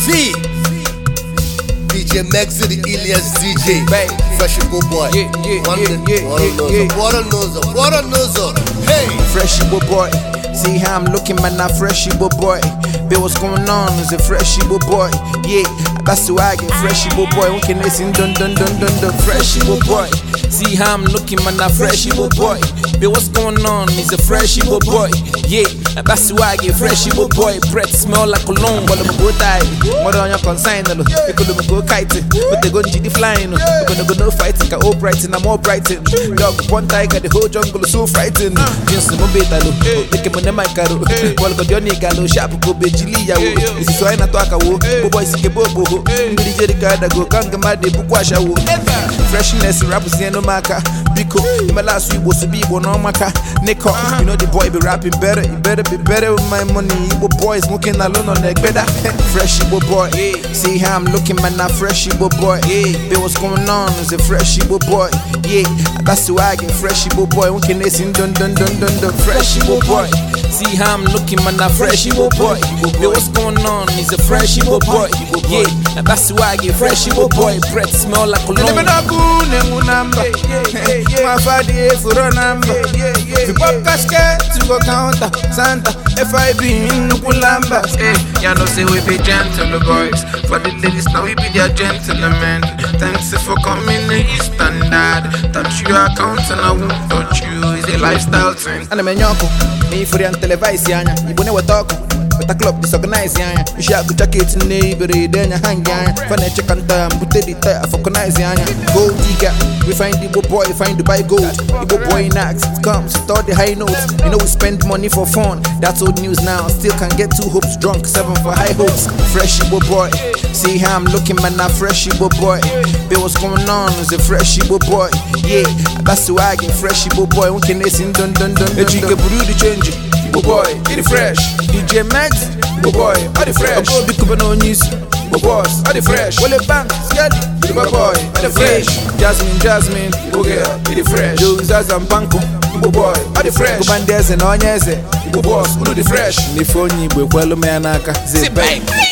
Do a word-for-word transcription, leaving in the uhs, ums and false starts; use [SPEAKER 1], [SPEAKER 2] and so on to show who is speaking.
[SPEAKER 1] Z D J Max the Elias D J
[SPEAKER 2] Babe.
[SPEAKER 1] Fresh Boy Boy
[SPEAKER 2] Yeah, yeah,
[SPEAKER 1] One
[SPEAKER 2] yeah, yeah,
[SPEAKER 1] Water
[SPEAKER 2] yeah, yeah.
[SPEAKER 1] Water Nozo Water Nozo Hey
[SPEAKER 2] Freshy boy boy, see how I'm looking, man, not freshy boy boy. Bill, what's going on? Is it freshy boy boy? Yeah, that's why I get freshy boy boy. We can listen, dun dun dun dun dun. Freshy boy boy, see how I'm looking, man, not freshy boy boy. Bill, what's going on? Is it freshy boy boy? Yeah, that's why I get freshy boy boy. Breath smell like cologne, but I'm go die. More on your consign, no. You could go kiting, but they go G D flying. You gonna go no fighting, can all brighten, I'm all brighten. Dog one tiger, the whole jungle is so frightened. Just mo beta lo, make mo na makaro. Wal ko joni galo sharp ko be jili ya wo. Isi so ina to aka wo, bo boy sike bobo ho. Mbiri jeri kada go kanga ma de buku asha wo. Freshness rap say no maka. Biko, my last week was to be no maka. Nico, you know the boy be rapping better. You better be better with my money. You boy smoking alone on the better. Freshy boy boy, see how I'm looking, man, not freshy boy boy. Bill, what's going on? Is it freshy boy boy? Yeah, that's why I get freshy boy boy. We can listen, dun dun dun dun dun. Freshy boy boy, see how I'm looking, man, not freshy boy boy. Bill, what's going on? Is it freshy boy boy? Yeah, that's why I get freshy boy boy. Breath smell like cologne. My father for a number. The pop casket to go counter Santa F I B in Kulamba.
[SPEAKER 3] Hey, you know say we be gentle boys. For the ladies now we be their gentlemen. Thanks for coming to your standard. Touch your account and I won't touch you. It's a lifestyle thing.
[SPEAKER 2] And I'm a nyoko. Me for the televised yana. You never talk. But a club disorganized yana. You should go check it in neighborhood. Then you hang yana. Find a check on time. Put the tire for organize yana. Gold digger. We find the boy, find the buy gold. The boy knocks, it comes, start the high notes. You know we spend money for fun. That's old news now. Still can get two hopes drunk, seven for high hopes. Freshy boy boy, see how I'm looking, man, not freshy boy boy. Bill, what's going on? Is it freshy boy boy? Yeah, that's why I get freshy boy boy. We can listen, dun dun dun dun. You get the change, boy boy, get it fresh. D J Max, boy boy, all the fresh. Go big up on news. Boy boss, all the fresh. Well, the bank, scared. Boy boy, all the fresh. Jasmine, Jasmine, go girl, all the fresh. Josas and Banco, boy boy, all the fresh. Go Bandes and Onyeze, boy boss, all the fresh. Ni phone, boy, well, me anaka, zip.